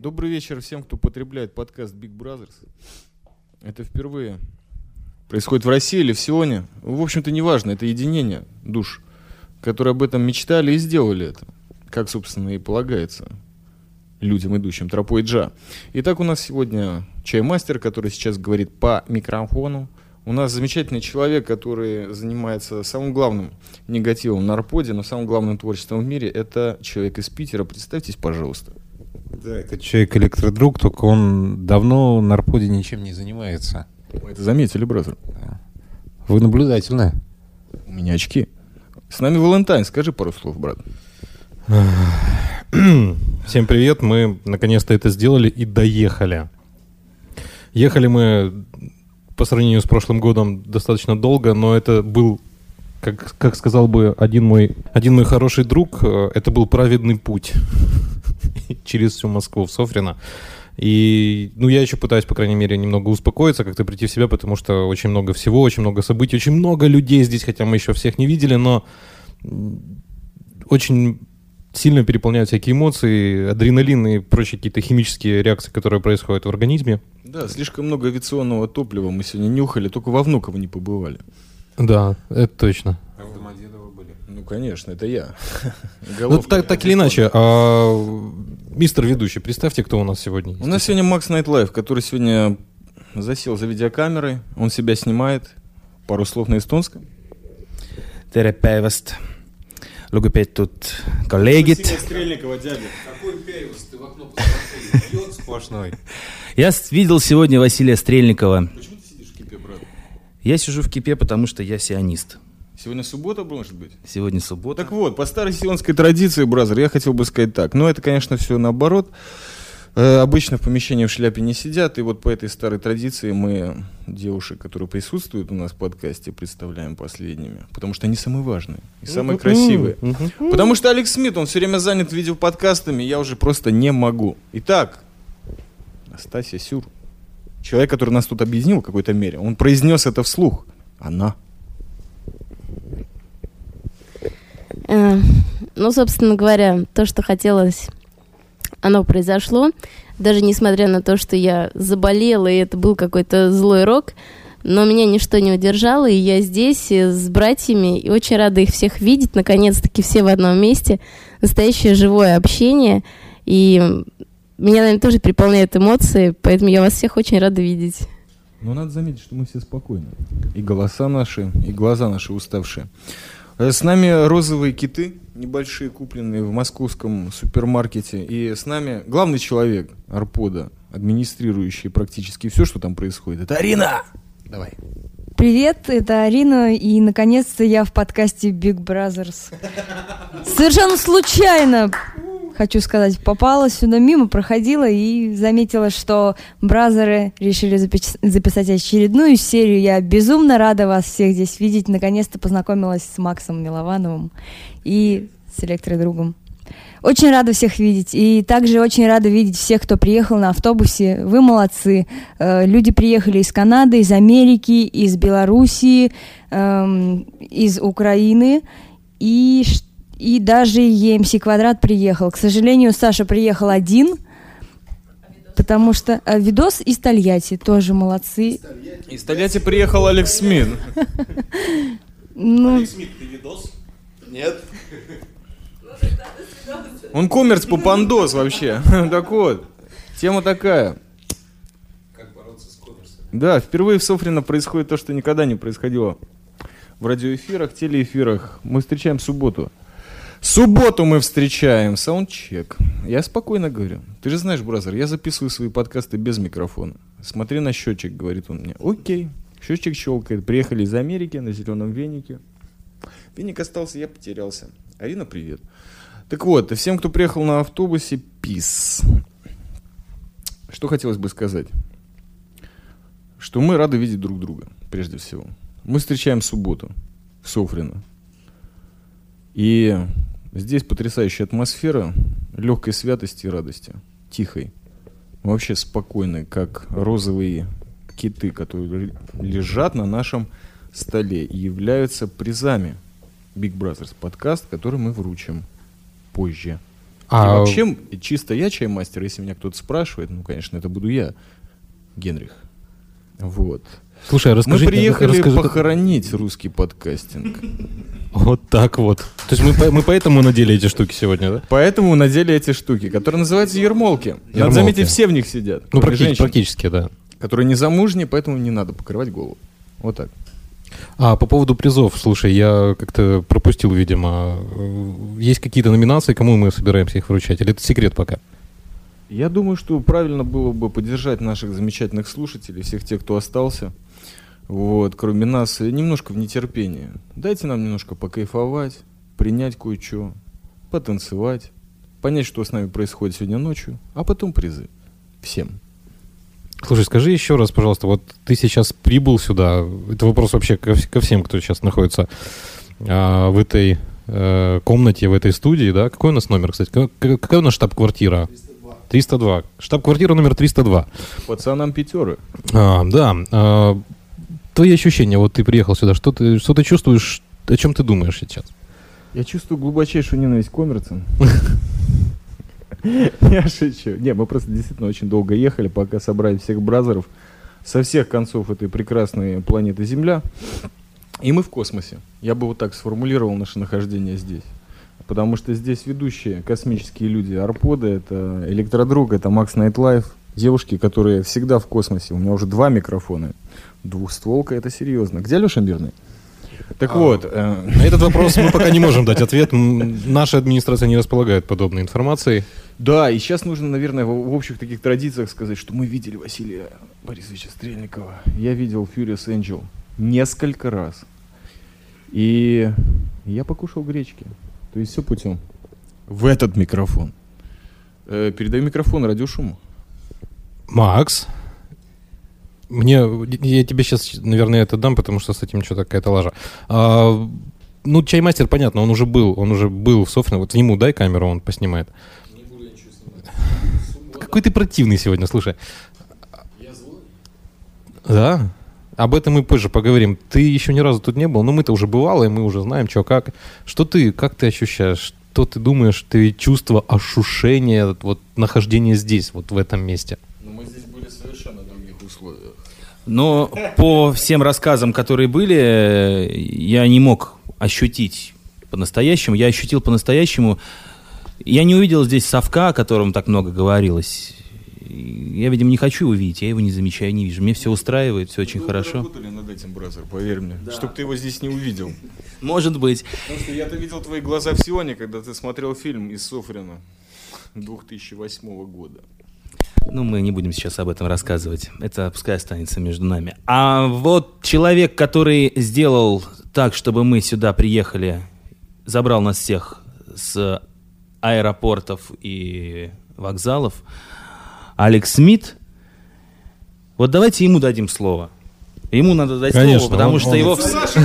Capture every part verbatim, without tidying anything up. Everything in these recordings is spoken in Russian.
Добрый вечер всем, кто потребляет подкаст Big Brothers. Это впервые происходит в России или в Сионе. В общем-то, неважно, это единение душ, которые об этом мечтали и сделали это, как, собственно, и полагается людям, идущим тропой Джа. Итак, у нас сегодня чаймастер, который сейчас говорит по микрофону. У нас замечательный человек, который занимается самым главным негативом на Арподе, но самым главным творчеством в мире. Это человек из Питера. Представьтесь, пожалуйста. Да, это человек-электродруг, только он давно на Арподе ничем не занимается. Вы это заметили, бразер? Да. Вы наблюдательны. У меня очки. С нами Валентайн. Скажи пару слов, брат. Всем привет. Мы наконец-то это сделали и доехали. Ехали мы по сравнению с прошлым годом достаточно долго, но это был, как, как сказал бы один мой, один мой хороший друг, это был праведный путь через всю Москву в Софрино. И, ну, я еще пытаюсь, по крайней мере, немного успокоиться, как-то прийти в себя, потому что очень много всего, очень много событий, очень много людей здесь, хотя мы еще всех не видели, но очень сильно переполняют всякие эмоции, адреналин и прочие какие-то химические реакции, которые происходят в организме. Да, слишком много авиационного топлива мы сегодня нюхали, только во Внуково не побывали. Да, это точно. А в Домодедово были? Ну, конечно, это я. Ну, так, так или иначе, а, мистер ведущий, представьте, кто у нас сегодня есть. У нас сегодня Макс Найтлайф, который сегодня засел за видеокамерой, он себя снимает. Пару слов на эстонском. Tere päevast, lugupeetud kolleegid. Стрельникова, дядя. Какой пейвус? Ты в окно посмотри, идиот сплошной. Я видел сегодня Василия Стрельникова. Почему ты сидишь в кипе, брат? Я сижу в кипе, потому что я сионист. Сегодня суббота, может быть? Сегодня суббота. Так вот, по старой сионской традиции, бразер, я хотел бы сказать так. Но это, конечно, все наоборот. Э, обычно в помещении в шляпе не сидят. И вот по этой старой традиции мы девушек, которые присутствуют у нас в подкасте, представляем последними. Потому что они самые важные и самые красивые. Потому что Алекс Смит, он все время занят видеоподкастами, я уже просто не могу. Итак, Настасья Сюр. Человек, который нас тут объединил в какой-то мере, он произнес это вслух. Она. Э, ну, собственно говоря, то, что хотелось, оно произошло. Даже несмотря на то, что я заболела, и это был какой-то злой рок, но меня ничто не удержало, и я здесь с братьями, и очень рада их всех видеть. Наконец-таки все в одном месте. Настоящее живое общение. И меня, наверное, тоже переполняют эмоции, поэтому я вас всех очень рада видеть. Но надо заметить, что мы все спокойны. И голоса наши, и глаза наши уставшие. С нами розовые киты, небольшие, купленные в московском супермаркете. И с нами главный человек Арпода, администрирующий практически все, что там происходит. Это Арина! Давай. Привет, это Арина, и наконец-то я в подкасте Big Brothers. Совершенно случайно, хочу сказать, попала сюда мимо, проходила и заметила, что бразеры решили запи- записать очередную серию. Я безумно рада вас всех здесь видеть. Наконец-то познакомилась с Максом Миловановым и с электродругом. Очень рада всех видеть. И также очень рада видеть всех, кто приехал на автобусе. Вы молодцы. Э, люди приехали из Канады, из Америки, из Белоруссии, э, из Украины. И, и даже и эм си Квадрат приехал. К сожалению, Саша приехал один, потому что... Э, видос из Тольятти. Тоже молодцы. Из Тольятти приехал Алекс Смит. Ну... Алекс Смит, ты видос? Нет? Он коммерц пупандос вообще. Так вот, тема такая. Как бороться с коммерсом? Да, впервые в Софрино происходит то, что никогда не происходило в радиоэфирах, телеэфирах. Мы встречаем субботу. Субботу мы встречаем. Саундчек. Я спокойно говорю. Ты же знаешь, бразер, я записываю свои подкасты без микрофона. Смотри на счетчик, говорит он мне. Окей. Счетчик щелкает. Приехали из Америки на зеленом венике. Веник остался, я потерялся. Арина, привет. Так вот, и всем, кто приехал на автобусе, пис. Что хотелось бы сказать? Что мы рады видеть друг друга, прежде всего. Мы встречаем субботу в Софрино. И здесь потрясающая атмосфера легкой святости и радости. Тихой. Вообще спокойной, как розовые киты, которые лежат на нашем столе и являются призами Big Brothers подкаст, который мы вручим позже. А... И вообще, чисто я чаймастер, если меня кто-то спрашивает, ну, конечно, это буду я, Генрих. Вот. Слушай, а расскажи... Мы приехали расскажи, похоронить как... русский подкастинг. Вот так вот. То есть мы, мы поэтому надели эти штуки сегодня, да? Поэтому надели эти штуки, которые называются ермолки. Ермолки. Надо заметить, все в них сидят. Ну, практи- женщин, практически, да. Которые не замужние, поэтому не надо покрывать голову. Вот так. А по поводу призов, слушай, я как-то пропустил, видимо. Есть какие-то номинации, кому мы собираемся их вручать? Или это секрет пока? Я думаю, что правильно было бы поддержать наших замечательных слушателей, всех тех, кто остался. Вот, кроме нас, немножко в нетерпении. Дайте нам немножко покайфовать, принять кое-что, потанцевать, понять, что с нами происходит сегодня ночью, а потом призы. Всем. Слушай, скажи еще раз, пожалуйста, вот ты сейчас прибыл сюда, это вопрос вообще ко, ко всем, кто сейчас находится а, в этой а, комнате, в этой студии, да? Какой у нас номер, кстати? Какая, какая у нас штаб-квартира? триста два. Штаб-квартира номер триста два. Пацанам пятеры. А, да. А, твои ощущения, вот ты приехал сюда, что ты, что ты чувствуешь, о чем ты думаешь сейчас? Я чувствую глубочайшую ненависть к коммерцам. Я шучу. Не, мы просто действительно очень долго ехали, пока собрали всех бразеров со всех концов этой прекрасной планеты Земля. И мы в космосе. Я бы вот так сформулировал наше нахождение здесь. Потому что здесь ведущие космические люди. Арподы, это Электродруг, это Макс Найтлайф. Девушки, которые всегда в космосе. У меня уже два микрофона. Двухстволка, это серьезно. Где Леша Мирный? Так а, вот. Э... На этот вопрос мы пока не можем дать ответ. Наша администрация не располагает подобной информацией. Да, и сейчас нужно, наверное, в, в общих таких традициях сказать, что мы видели Василия Борисовича Стрельникова. Я видел Furious Angel несколько раз. И я покушал гречки. То есть все путем. В этот микрофон. Э, передаю микрофон радиошуму. Макс, мне, я тебе сейчас, наверное, это дам, потому что с этим что-то какая-то лажа. А, ну, чаймастер, понятно, он уже был, он уже был в Софрино. Вот ему дай камеру, он поснимает. Не буду я ничего снимать. Какой ты противный сегодня, слушай. Я злой? Да? Об этом мы позже поговорим. Ты еще ни разу тут не был, но мы-то уже бывалые, мы уже знаем, что как. Что ты, как ты ощущаешь? Что ты думаешь, ты чувство ощущения, вот нахождения здесь, вот в этом месте? Ну, мы здесь были в совершенно других условиях. Но по всем рассказам, которые были, я не мог ощутить по-настоящему. Я ощутил по-настоящему. Я не увидел здесь совка, о котором так много говорилось. Я, видимо, не хочу его видеть, я его не замечаю, не вижу. Мне все устраивает, все очень Вы хорошо. Вы работали над этим, бразер, поверь мне, да. Чтоб ты его здесь не увидел. Может быть. Потому что я-то видел твои глаза в Сионе, когда ты смотрел фильм из Софрина две тысячи восьмого года. Ну, мы не будем сейчас об этом рассказывать. Это пускай останется между нами. А вот человек, который сделал так, чтобы мы сюда приехали, забрал нас всех с аэропортов и вокзалов, Алекс Смит, вот давайте ему дадим слово. Ему надо дать Конечно, слово, потому он, что он... его...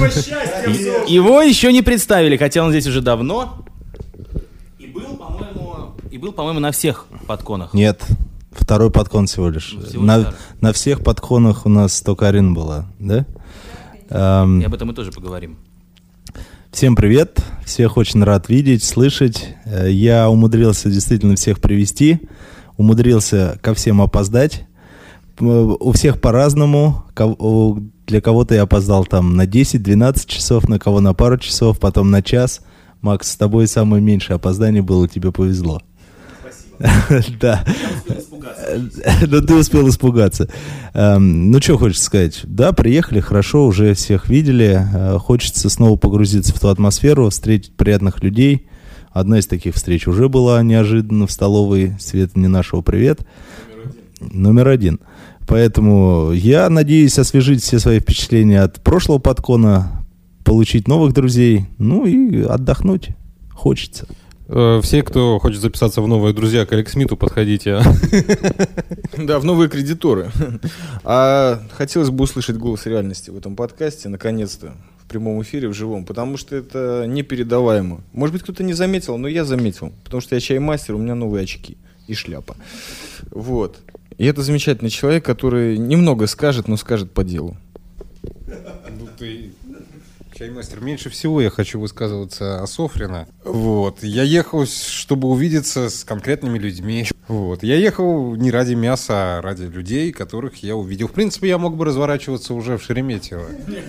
его еще не представили, хотя он здесь уже давно. И был, по-моему, и был, по-моему, на всех подконах. Нет, второй подкон всего лишь. Всего на, лишь на всех подконах у нас только Арина была, да? Эм... И об этом мы тоже поговорим. Всем привет, всех очень рад видеть, слышать. Я умудрился действительно всех привести. Умудрился ко всем опоздать. У всех по-разному. Для кого-то я опоздал там на десять-двенадцать часов, на кого на пару часов, потом на час. Макс, с тобой самое меньшее опоздание было, тебе повезло. Спасибо. Да. Я успел испугаться. Да, ты успел испугаться. Ну, что хочется сказать? Да, приехали, хорошо, уже всех видели. Хочется снова погрузиться в ту атмосферу, встретить приятных людей. Одна из таких встреч уже была неожиданно в столовой. Света не нашего, привет. Номер один. Номер один. Поэтому я надеюсь освежить все свои впечатления от прошлого подкона, получить новых друзей, ну и отдохнуть хочется. Все, кто хочет записаться в новые друзья к Алекс Смиту, подходите. Да, в новые кредиторы. А хотелось бы услышать голос реальности в этом подкасте, наконец-то. В прямом эфире, в живом, потому что это непередаваемо. Может быть, кто-то не заметил, но я заметил, потому что я чаймастер, у меня новые очки и шляпа. Вот. И это замечательный человек, который немного скажет, но скажет по делу. Ну ты Чаймастер, меньше всего я хочу высказываться о Софрино. Вот. Я ехал, чтобы увидеться с конкретными людьми. Вот. Я ехал не ради мяса, а ради людей, которых я увидел. В принципе, я мог бы разворачиваться уже в Шереметьево.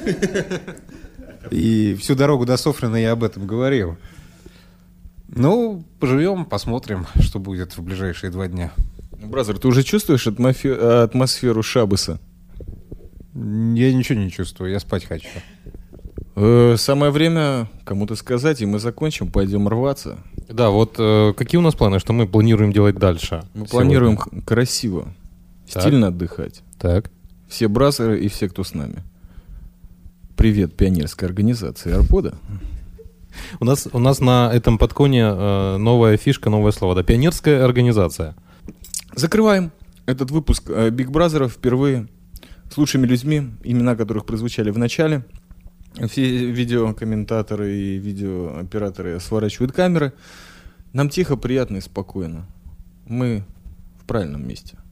И всю дорогу до Софрина я об этом говорил. Ну, поживем, посмотрим, что будет в ближайшие два дня. Бразер, ты уже чувствуешь атмофе- атмосферу Шабаса? Я ничего не чувствую, я спать хочу. Э, самое время кому-то сказать, и мы закончим, пойдем рваться. Да, вот э, какие у нас планы, что мы планируем делать дальше? Мы сегодня? планируем х- красиво, Так. стильно отдыхать. Так. Все бразеры и все, кто с нами. Привет пионерской организации Арпода. У нас, у нас на этом подконе э, новая фишка, новое слово. Да, пионерская организация. Закрываем этот выпуск э, Big Brother впервые с лучшими людьми, имена которых прозвучали в начале. Все видеокомментаторы и видеооператоры сворачивают камеры. Нам тихо, приятно и спокойно. Мы в правильном месте.